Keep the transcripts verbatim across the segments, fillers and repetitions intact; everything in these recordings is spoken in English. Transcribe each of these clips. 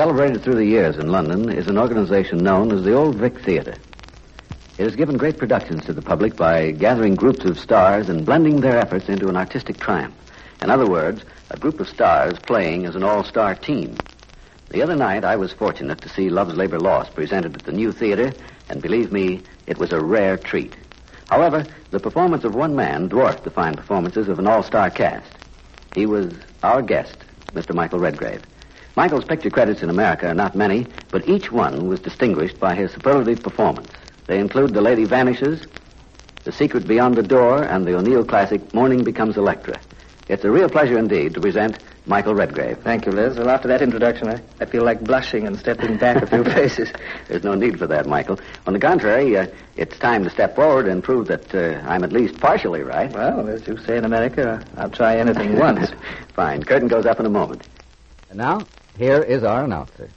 celebrated through the years in London is an organization known as the Old Vic Theatre. It has given great productions to the public by gathering groups of stars and blending their efforts into an artistic triumph. In other words, a group of stars playing as an all-star team. The other night, I was fortunate to see Love's Labor Lost presented at the New Theatre, and believe me, it was a rare treat. However, the performance of one man dwarfed the fine performances of an all-star cast. He was our guest, Mister Michael Redgrave. Michael's picture credits in America are not many, but each one was distinguished by his superlative performance. They include The Lady Vanishes, The Secret Beyond the Door, and the O'Neill classic Morning Becomes Electra. It's a real pleasure indeed to present Michael Redgrave. Thank you, Liz. Well, after that introduction, I, I feel like blushing and stepping back a few paces. There's no need for that, Michael. On the contrary, uh, it's time to step forward and prove that uh, I'm at least partially right. Well, as you say in America, I'll try anything once. Fine. Curtain goes up in a moment. And now, here is our announcer.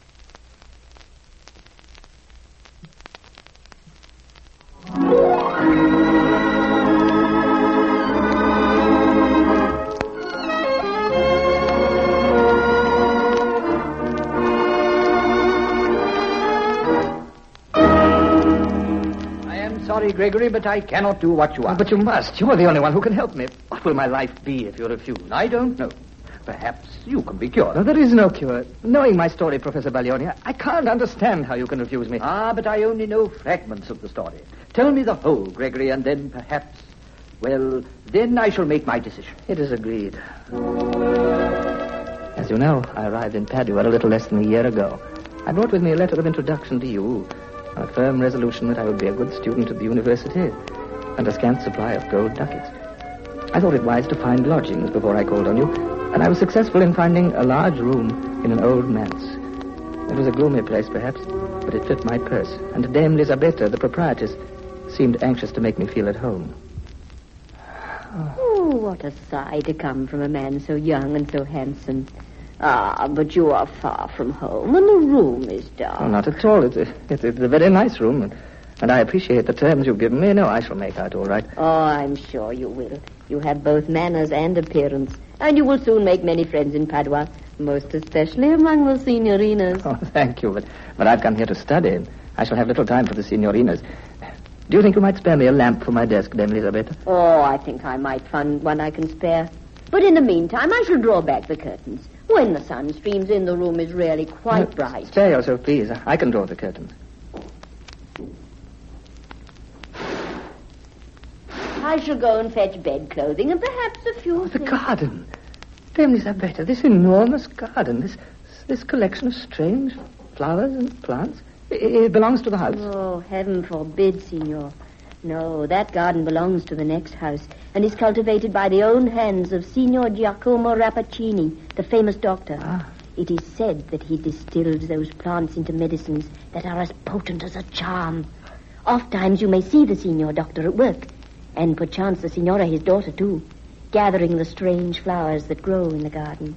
Sorry, Gregory, but I cannot do what you ask. But you must. You're the only one who can help me. What will my life be if you refuse? I don't know. Perhaps you can be cured. No, there is no cure. Knowing my story, Professor Baglioni, I can't understand how you can refuse me. Ah, but I only know fragments of the story. Tell me the whole, Gregory, and then perhaps, well, then I shall make my decision. It is agreed. As you know, I arrived in Padua a little less than a year ago. I brought with me a letter of introduction to you, a firm resolution that I would be a good student at the university, and a scant supply of gold ducats. I thought it wise to find lodgings before I called on you, and I was successful in finding a large room in an old manse. It was a gloomy place, perhaps, but it fit my purse, and Dame Lisabetta, the proprietress, seemed anxious to make me feel at home. Oh, what a sigh to come from a man so young and so handsome. Ah, but you are far from home, and the room is dark. Oh, not at all. It's a, it's, it's a very nice room, and, and I appreciate the terms you've given me. No, I shall make out all right. Oh, I'm sure you will. You have both manners and appearance, and you will soon make many friends in Padua, most especially among the signorinas. Oh, thank you, but, but I've come here to study, and I shall have little time for the signorinas. Do you think you might spare me a lamp for my desk, Dame Elisabetta? Oh, I think I might find one I can spare. But in the meantime, I shall draw back the curtains. When the sun streams in, the room is really quite no, bright. Spare yourself, please. I can draw the curtains. I shall go and fetch bed clothing and perhaps a few Oh, the things. garden. Dame Elisabetta, this enormous garden, this this collection of strange flowers and plants, it, it belongs to the house. Oh, heaven forbid, Signor. No, that garden belongs to the next house and is cultivated by the own hands of Signor Giacomo Rappaccini, the famous doctor. Ah. It is said that he distilled those plants into medicines that are as potent as a charm. Oft times you may see the Signor Doctor at work, and perchance the Signora, his daughter, too, gathering the strange flowers that grow in the garden.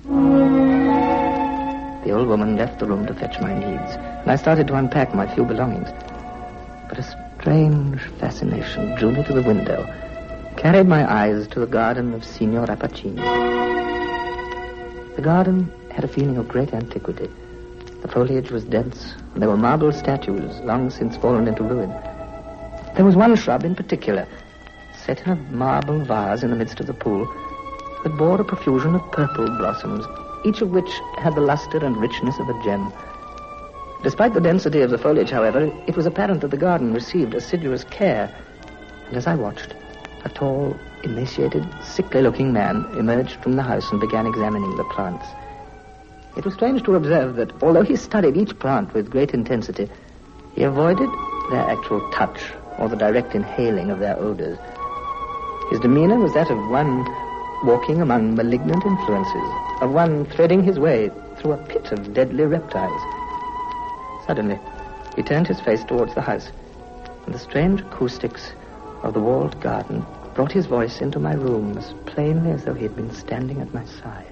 The old woman left the room to fetch my needs, and I started to unpack my few belongings. But a strange fascination drew me to the window, carried my eyes to the garden of Signor Rappaccini. The garden had a feeling of great antiquity. The foliage was dense, and there were marble statues long since fallen into ruin. There was one shrub in particular, set in a marble vase in the midst of the pool, that bore a profusion of purple blossoms, each of which had the luster and richness of a gem. Despite the density of the foliage, however, it was apparent that the garden received assiduous care, and as I watched, a tall, emaciated, sickly-looking man emerged from the house and began examining the plants. It was strange to observe that, although he studied each plant with great intensity, he avoided their actual touch or the direct inhaling of their odors. His demeanor was that of one walking among malignant influences, of one threading his way through a pit of deadly reptiles. Suddenly, he turned his face towards the house, and the strange acoustics of the walled garden brought his voice into my room as plainly as though he had been standing at my side.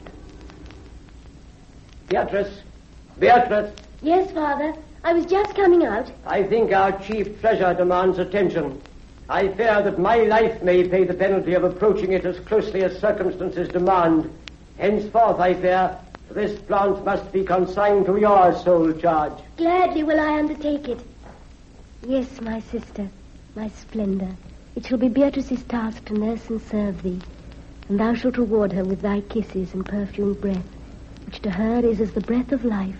Beatrice! Beatrice! Yes, Father. I was just coming out. I think our chief treasure demands attention. I fear that my life may pay the penalty of approaching it as closely as circumstances demand. Henceforth, I fear, This plant must be consigned to your sole charge. Gladly will I undertake it. Yes, my sister, my splendor. It shall be Beatrice's task to nurse and serve thee, and thou shalt reward her with thy kisses and perfumed breath, which to her is as the breath of life.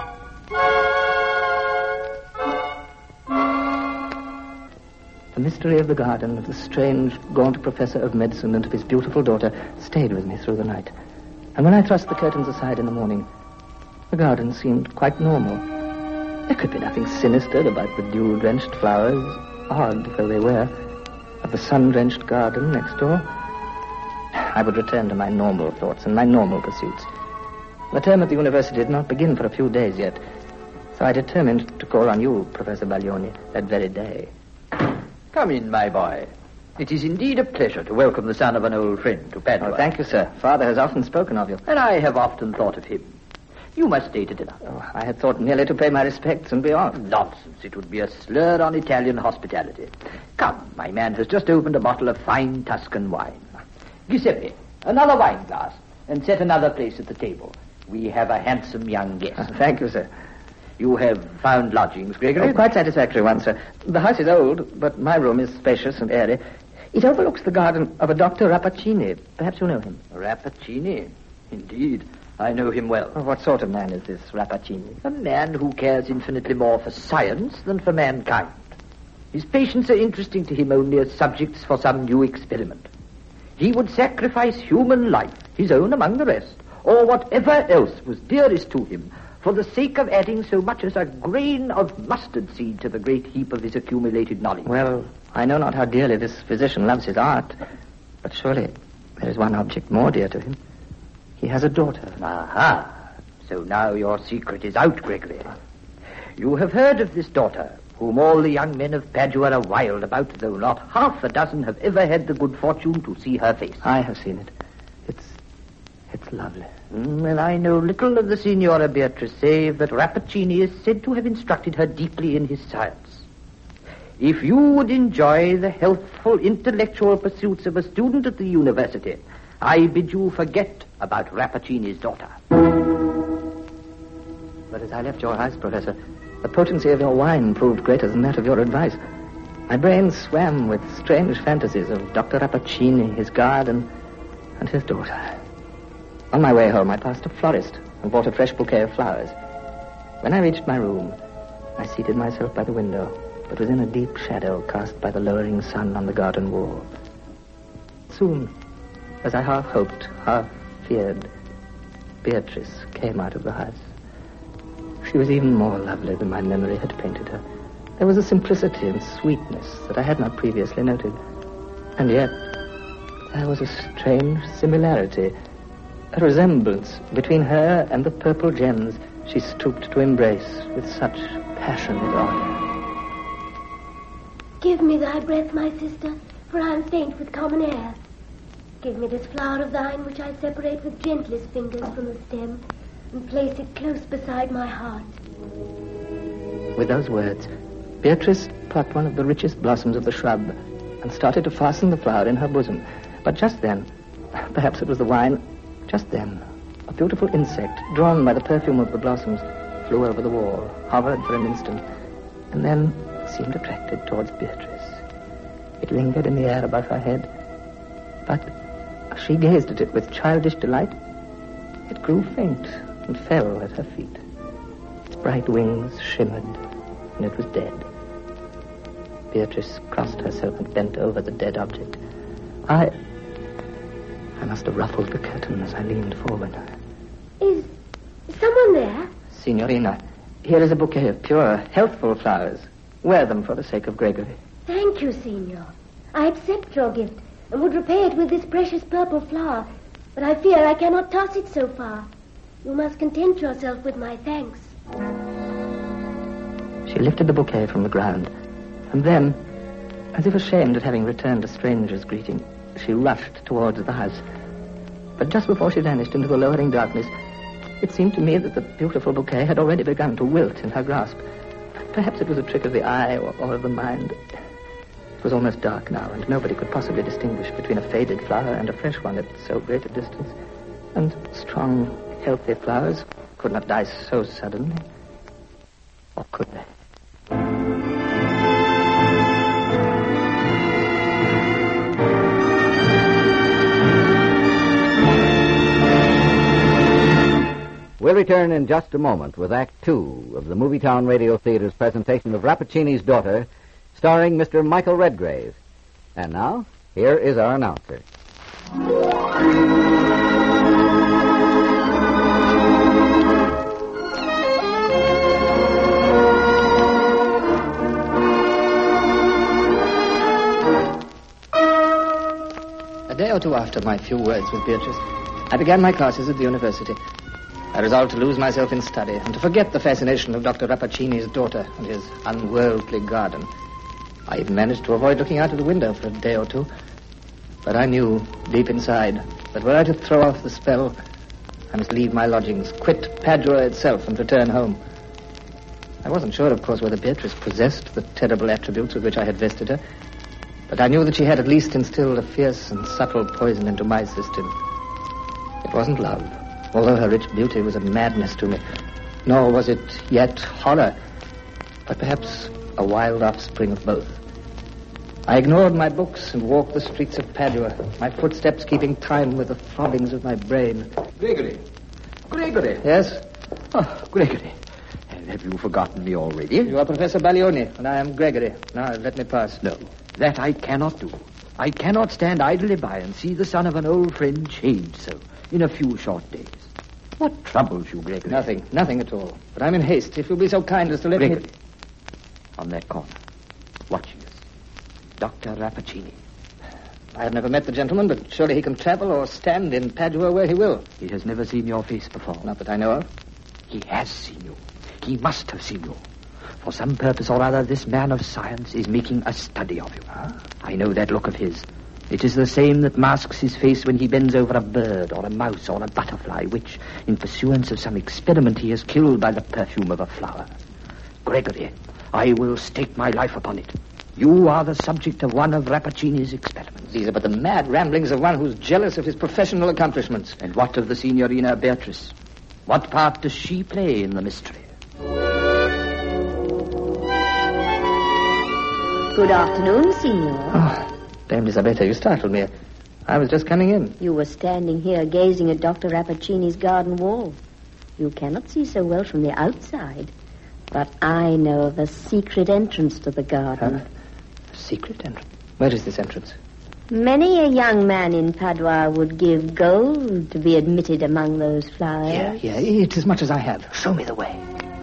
The mystery of the garden, of the strange, gaunt professor of medicine, and of his beautiful daughter stayed with me through the night. And when I thrust the curtains aside in the morning, the garden seemed quite normal. There could be nothing sinister about the dew-drenched flowers, odd though they were, of the sun-drenched garden next door. I would return to my normal thoughts and my normal pursuits. The term at the university did not begin for a few days yet, so I determined to call on you, Professor Baglioni, that very day. Come in, my boy. It is indeed a pleasure to welcome the son of an old friend to Padua. Oh, thank you, sir. Father has often spoken of you. And I have often thought of him. You must stay to dinner. Oh, I had thought merely to pay my respects and be off. Nonsense. It would be a slur on Italian hospitality. Come, my man has just opened a bottle of fine Tuscan wine. Giuseppe, another wine glass, and set another place at the table. We have a handsome young guest. Uh, thank you, sir. You have found lodgings, Gregory? Oh, quite satisfactory one, sir. The house is old, but my room is spacious and airy. It overlooks the garden of a Doctor Rappaccini. Perhaps you know him. Rappaccini? Indeed. I know him well. Oh, what sort of man is this Rappaccini? A man who cares infinitely more for science than for mankind. His patients are interesting to him only as subjects for some new experiment. He would sacrifice human life, his own among the rest, or whatever else was dearest to him, for the sake of adding so much as a grain of mustard seed to the great heap of his accumulated knowledge. Well, I know not how dearly this physician loves his art, but surely there is one object more dear to him. He has a daughter. Aha. So now your secret is out, Gregory. You have heard of this daughter, whom all the young men of Padua are wild about, though not half a dozen have ever had the good fortune to see her face. I have seen it. It's... it's lovely. Mm, well, I know little of the Signora Beatrice, save that Rappaccini is said to have instructed her deeply in his science. If you would enjoy the healthful intellectual pursuits of a student at the university, I bid you forget about Rappaccini's daughter. But as I left your house, Professor, the potency of your wine proved greater than that of your advice. My brain swam with strange fantasies of Doctor Rappaccini, his garden, and his daughter. On my way home, I passed a florist and bought a fresh bouquet of flowers. When I reached my room, I seated myself by the window, but was in a deep shadow cast by the lowering sun on the garden wall. Soon, as I half hoped, half feared, Beatrice came out of the house. She was even more lovely than my memory had painted her. There was a simplicity and sweetness that I had not previously noted. And yet, there was a strange similarity, a resemblance between her and the purple gems she stooped to embrace with such passionate honor. Give me thy breath, my sister, for I am faint with common air. Give me this flower of thine, which I separate with gentlest fingers from the stem, and place it close beside my heart. With those words, Beatrice plucked one of the richest blossoms of the shrub and started to fasten the flower in her bosom. But just then, perhaps it was the wine, just then, a beautiful insect, drawn by the perfume of the blossoms, flew over the wall, hovered for an instant, and then seemed attracted towards Beatrice. It lingered in the air above her head, but as she gazed at it with childish delight, it grew faint and fell at her feet. Its bright wings shimmered, and it was dead. Beatrice crossed herself and bent over the dead object. I... I must have ruffled the curtain as I leaned forward. Is someone there? Signorina, here is a bouquet of pure, healthful flowers. Wear them for the sake of Gregory. Thank you, Signor. I accept your gift and would repay it with this precious purple flower, but I fear I cannot toss it so far. You must content yourself with my thanks. She lifted the bouquet from the ground, and then, as if ashamed at having returned a stranger's greeting, she rushed towards the house. But just before she vanished into the lowering darkness, it seemed to me that the beautiful bouquet had already begun to wilt in her grasp. Perhaps it was a trick of the eye or, or of the mind. It was almost dark now, and nobody could possibly distinguish between a faded flower and a fresh one at so great a distance. And strong, healthy flowers could not die so suddenly. Or could they? We'll return in just a moment with Act Two of the Movietown Radio Theater's presentation of Rappaccini's Daughter, starring Mister Michael Redgrave. And now, here is our announcer. A day or two after my few words with Beatrice, I began my classes at the university. I resolved to lose myself in study and to forget the fascination of Doctor Rappaccini's Daughter and his unworldly garden. I even managed to avoid looking out of the window for a day or two. But I knew, deep inside, that were I to throw off the spell, I must leave my lodgings, quit Padua itself, and return home. I wasn't sure, of course, whether Beatrice possessed the terrible attributes with which I had vested her, but I knew that she had at least instilled a fierce and subtle poison into my system. It wasn't love, although her rich beauty was a madness to me, nor was it yet horror, but perhaps a wild offspring of both. I ignored my books and walked the streets of Padua, my footsteps keeping time with the throbbings of my brain. Gregory. Gregory. Yes? Oh, Gregory. Have you forgotten me already? You are Professor Baglioni, and I am Gregory. Now, let me pass. No, that I cannot do. I cannot stand idly by and see the son of an old friend change so in a few short days. What troubles you, Gregory? Nothing, nothing at all. But I'm in haste. If you'll be so kind as to let Gregory, me... on that corner, watching us, Doctor Rappaccini. I have never met the gentleman, but surely he can travel or stand in Padua where he will. He has never seen your face before. Not that I know of. He has seen you. He must have seen you. For some purpose or other, this man of science is making a study of you. Huh? I know that look of his. It is the same that masks his face when he bends over a bird or a mouse or a butterfly, which, in pursuance of some experiment, he has killed by the perfume of a flower. Gregory, I will stake my life upon it. You are the subject of one of Rappaccini's experiments. These are but the mad ramblings of one who's jealous of his professional accomplishments. And what of the Signorina Beatrice? What part does she play in the mystery? Good afternoon, Signor. Oh, Dame Lisabetta, you startled me. I was just coming in. You were standing here gazing at Doctor Rappaccini's garden wall. You cannot see so well from the outside, but I know the secret entrance to the garden. Huh? Secret entrance? Where is this entrance? Many a young man in Padua would give gold to be admitted among those flowers. Yeah, yeah, it's as much as I have. Show me the way.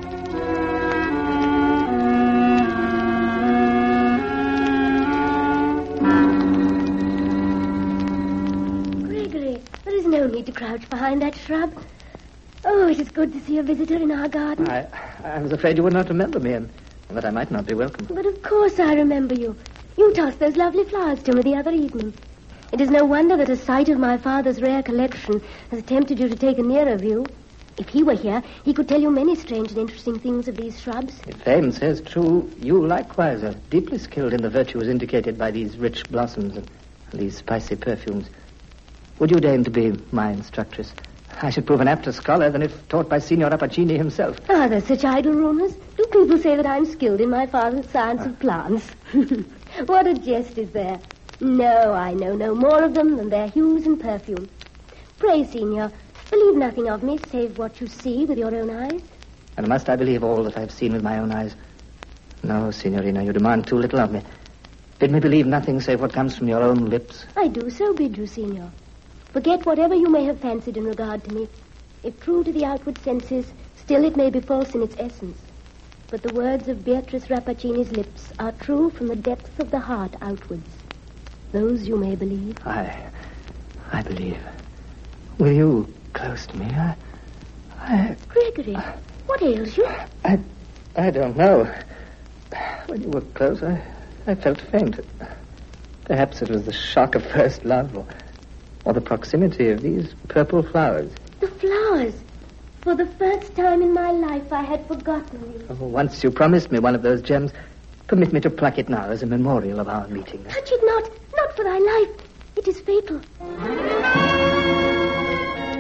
Gregory, there is no need to crouch behind that shrub. Oh, it is good to see a visitor in our garden. I, I was afraid you would not remember me, and that I might not be welcome. But of course I remember you. You tossed those lovely flowers to me the other evening. It is no wonder that a sight of my father's rare collection has tempted you to take a nearer view. If he were here, he could tell you many strange and interesting things of these shrubs. If fame says true, you likewise are deeply skilled in the virtues indicated by these rich blossoms and these spicy perfumes. Would you deign to be my instructress? I should prove an apter scholar than if taught by Signor Rappaccini himself. Are there such idle rumors? Do people say that I'm skilled in my father's science of plants? What a jest is there. No, I know no more of them than their hues and perfume. Pray, Signor, believe nothing of me save what you see with your own eyes. And must I believe all that I have seen with my own eyes? No, Signorina, you demand too little of me. Bid me believe nothing save what comes from your own lips. I do so bid you, Signor. Forget whatever you may have fancied in regard to me. If true to the outward senses, still it may be false in its essence. But the words of Beatrice Rappaccini's lips are true from the depths of the heart outwards. Those you may believe. I... I believe. With you close to me, I... I... Gregory, what ails you? I... I don't know. When you were close, I... I felt faint. Perhaps it was the shock of first love, or... or the proximity of these purple flowers. The flowers. For the first time in my life, I had forgotten you. Oh, once you promised me one of those gems. Permit me to pluck it now as a memorial of our meeting. Touch it not. Not for thy life. It is fatal. She's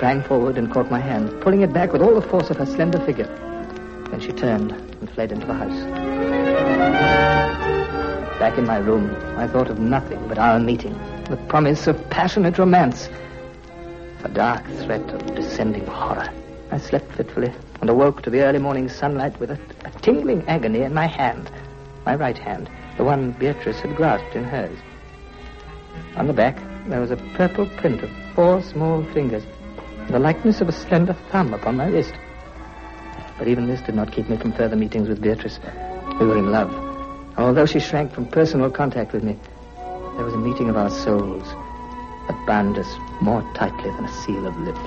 sprang forward and caught my hand, pulling it back with all the force of her slender figure. Then she turned and fled into the house. Back in my room, I thought of nothing but our meeting, the promise of passionate romance, the dark threat of descending horror. I slept fitfully and awoke to the early morning sunlight with a, a tingling agony in my hand, my right hand, the one Beatrice had grasped in hers. On the back, there was a purple print of four small fingers, the likeness of a slender thumb upon my wrist. But even this did not keep me from further meetings with Beatrice. We were in love. Although she shrank from personal contact with me, there was a meeting of our souls that bound us more tightly than a seal of lips.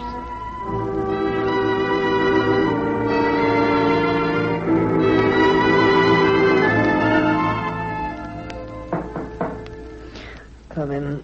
Come in.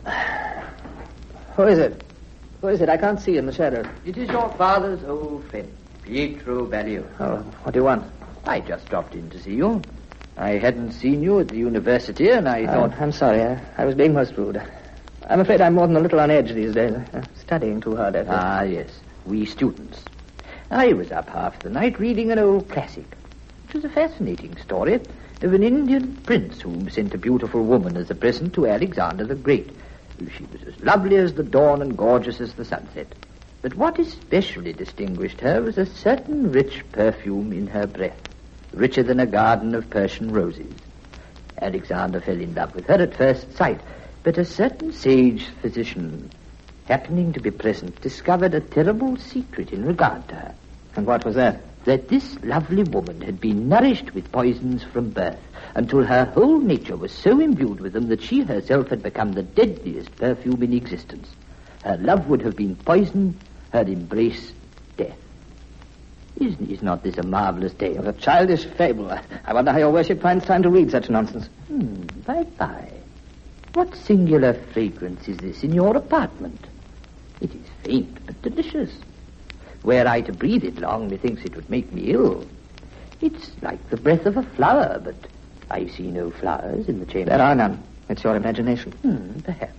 Who is it? Who is it? I can't see in the shadow. It is your father's old friend, Pietro Ballio. Oh, what do you want? I just dropped in to see you. I hadn't seen you at the university, and I Oh, thought... I'm sorry. I, I was being most rude. I'm afraid I'm more than a little on edge these days. Uh, studying too hard, I think. Ah, yes. We students. I was up half the night reading an old classic. It was a fascinating story of an Indian prince who sent a beautiful woman as a present to Alexander the Great. She was as lovely as the dawn and gorgeous as the sunset. But what especially distinguished her was a certain rich perfume in her breath, richer than a garden of Persian roses. Alexander fell in love with her at first sight, but a certain sage physician, happening to be present, discovered a terrible secret in regard to her. And what was that? That this lovely woman had been nourished with poisons from birth, until her whole nature was so imbued with them that she herself had become the deadliest perfume in existence. Her love would have been poison, her embrace death. Is, is not this a marvelous tale? A childish fable. I wonder how your worship finds time to read such nonsense. Hmm, by by. What singular fragrance is this in your apartment? It is faint but delicious. Were I to breathe it long, methinks it would make me ill. It's like the breath of a flower, but I see no flowers in the chamber. There are none. It's your imagination. Hmm, perhaps.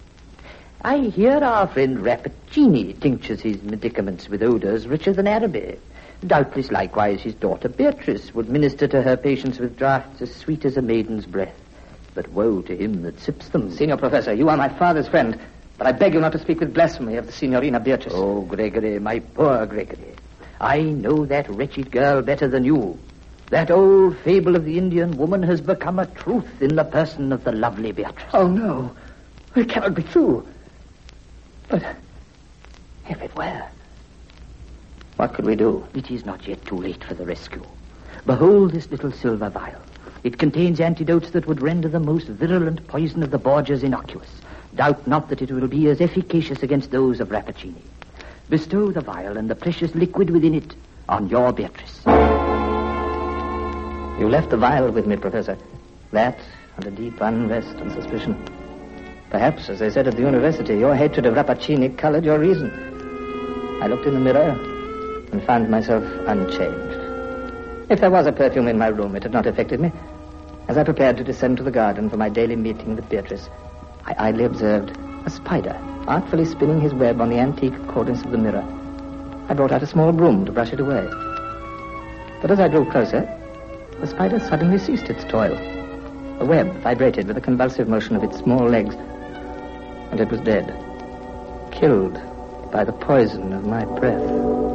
I hear our friend Rappaccini tinctures his medicaments with odors richer than Araby. Doubtless, likewise, his daughter Beatrice would minister to her patients with draughts as sweet as a maiden's breath. But woe to him that sips them. Senior Professor, you are my father's friend, but I beg you not to speak with blasphemy of the Signorina Beatrice. Oh, Gregory, my poor Gregory. I know that wretched girl better than you. That old fable of the Indian woman has become a truth in the person of the lovely Beatrice. Oh, no. It cannot be true. But if it were, what could we do? It is not yet too late for the rescue. Behold this little silver vial. It contains antidotes that would render the most virulent poison of the Borgias innocuous. Doubt not that it will be as efficacious against those of Rappaccini. Bestow the vial and the precious liquid within it on your Beatrice. You left the vial with me, Professor. That and a deep unrest and suspicion. Perhaps, as they said at the university, your hatred of Rappaccini colored your reason. I looked in the mirror and found myself unchanged. If there was a perfume in my room, it had not affected me. As I prepared to descend to the garden for my daily meeting with Beatrice, I idly observed a spider artfully spinning his web on the antique accordance of the mirror. I brought out a small broom to brush it away. But as I drew closer, the spider suddenly ceased its toil. The web vibrated with a convulsive motion of its small legs, and it was dead, killed by the poison of my breath.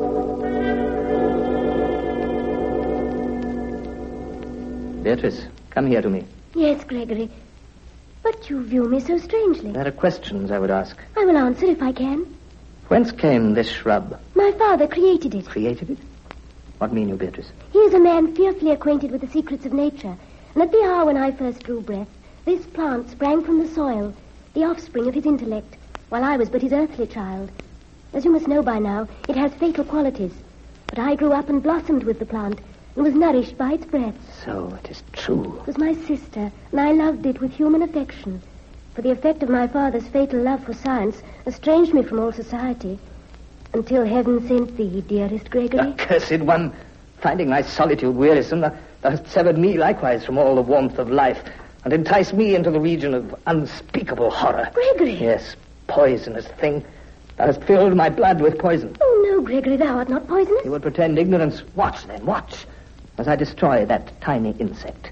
Beatrice, come here to me. Yes, Gregory. But you view me so strangely. There are questions I would ask. I will answer if I can. Whence came this shrub? My father created it. Created it? What mean you, Beatrice? He is a man fearfully acquainted with the secrets of nature. And at the hour when I first drew breath, this plant sprang from the soil, the offspring of his intellect, while I was but his earthly child. As you must know by now, it has fatal qualities. But I grew up and blossomed with the plant, and was nourished by its breath. So it is true. It was my sister, and I loved it with human affection. For the effect of my father's fatal love for science estranged me from all society, until heaven sent thee, dearest Gregory. Accursed one! Finding my solitude wearisome, thou hast severed me likewise from all the warmth of life, and enticed me into the region of unspeakable horror. Gregory! Yes, poisonous thing. Thou hast filled my blood with poison. Oh, no, Gregory, thou art not poisonous. You would pretend ignorance. Watch, then, watch, as I destroy that tiny insect.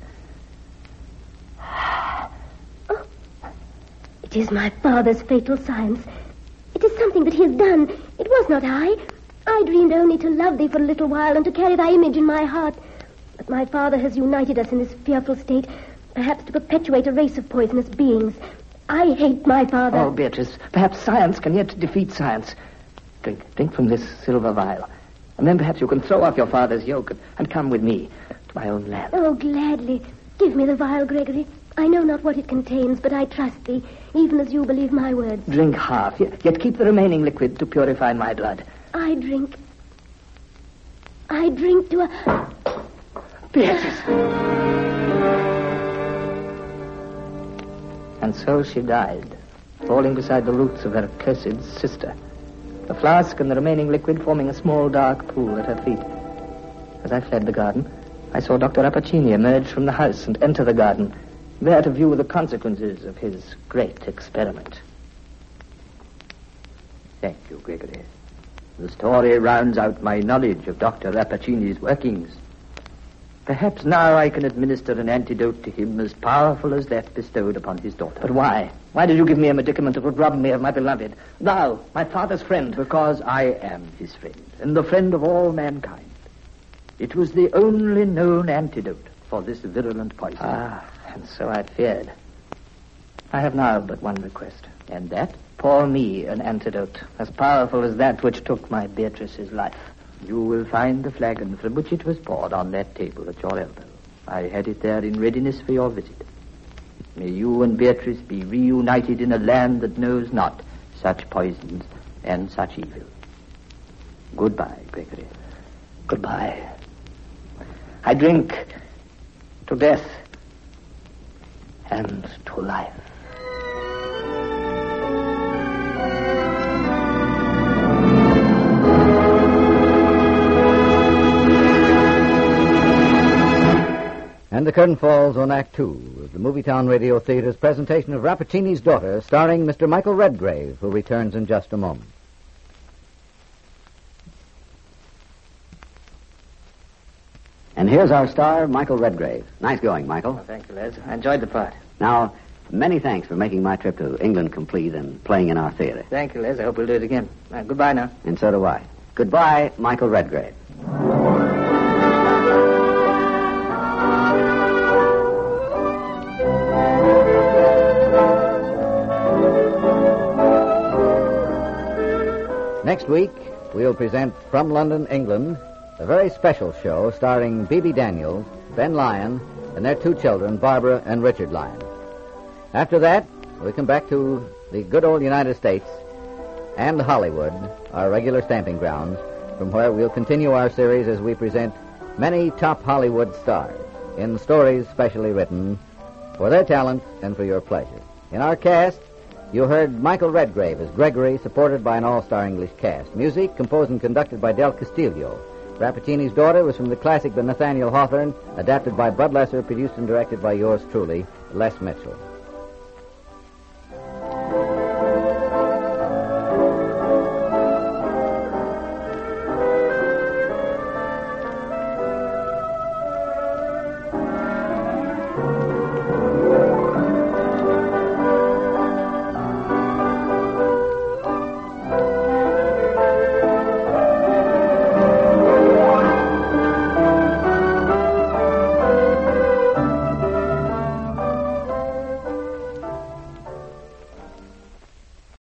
Oh, it is my father's fatal science. It is something that he has done. It was not I. I dreamed only to love thee for a little while and to carry thy image in my heart. But my father has united us in this fearful state, perhaps to perpetuate a race of poisonous beings. I hate my father. Oh, Beatrice, perhaps science can yet defeat science. Drink, drink from this silver vial. And then perhaps you can throw off your father's yoke and, and come with me to my own land. Oh, gladly. Give me the vial, Gregory. I know not what it contains, but I trust thee, even as you believe my words. Drink half, yet, yet keep the remaining liquid to purify my blood. I drink. I drink to a... Beatrice! And so she died, falling beside the roots of her cursed sister, the flask and the remaining liquid forming a small dark pool at her feet. As I fled the garden, I saw Doctor Rappaccini emerge from the house and enter the garden, there to view the consequences of his great experiment. Thank you, Gregory. The story rounds out my knowledge of Doctor Rappaccini's workings. Perhaps now I can administer an antidote to him as powerful as that bestowed upon his daughter. But why? Why did you give me a medicament that would rob me of my beloved? Thou, my father's friend. Because I am his friend, and the friend of all mankind. It was the only known antidote for this virulent poison. Ah, and so I feared. I have now but one request. And that? Pour me an antidote as powerful as that which took my Beatrice's life. You will find the flagon from which it was poured on that table at your elbow. I had it there in readiness for your visit. May you and Beatrice be reunited in a land that knows not such poisons and such evil. Goodbye, Gregory. Goodbye. I drink to death and to life. And the curtain falls on Act Two of the Movietown Radio Theater's presentation of Rappaccini's Daughter, starring Mister Michael Redgrave, who returns in just a moment. And here's our star, Michael Redgrave. Nice going, Michael. Oh, thank you, Les. I enjoyed the part. Now, many thanks for making my trip to England complete and playing in our theater. Thank you, Les. I hope we'll do it again. Uh, goodbye now. And so do I. Goodbye, Michael Redgrave. Next week, we'll present From London, England, a very special show starring Bebe Daniels, Ben Lyon, and their two children, Barbara and Richard Lyon. After that, we'll come back to the good old United States and Hollywood, our regular stamping grounds, from where we'll continue our series as we present many top Hollywood stars in stories specially written for their talent and for your pleasure. In our cast, you heard Michael Redgrave as Gregory, supported by an all-star English cast. Music composed and conducted by Del Castillo. Rappaccini's Daughter was from the classic by Nathaniel Hawthorne, adapted by Bud Lesser, produced and directed by yours truly, Les Mitchell.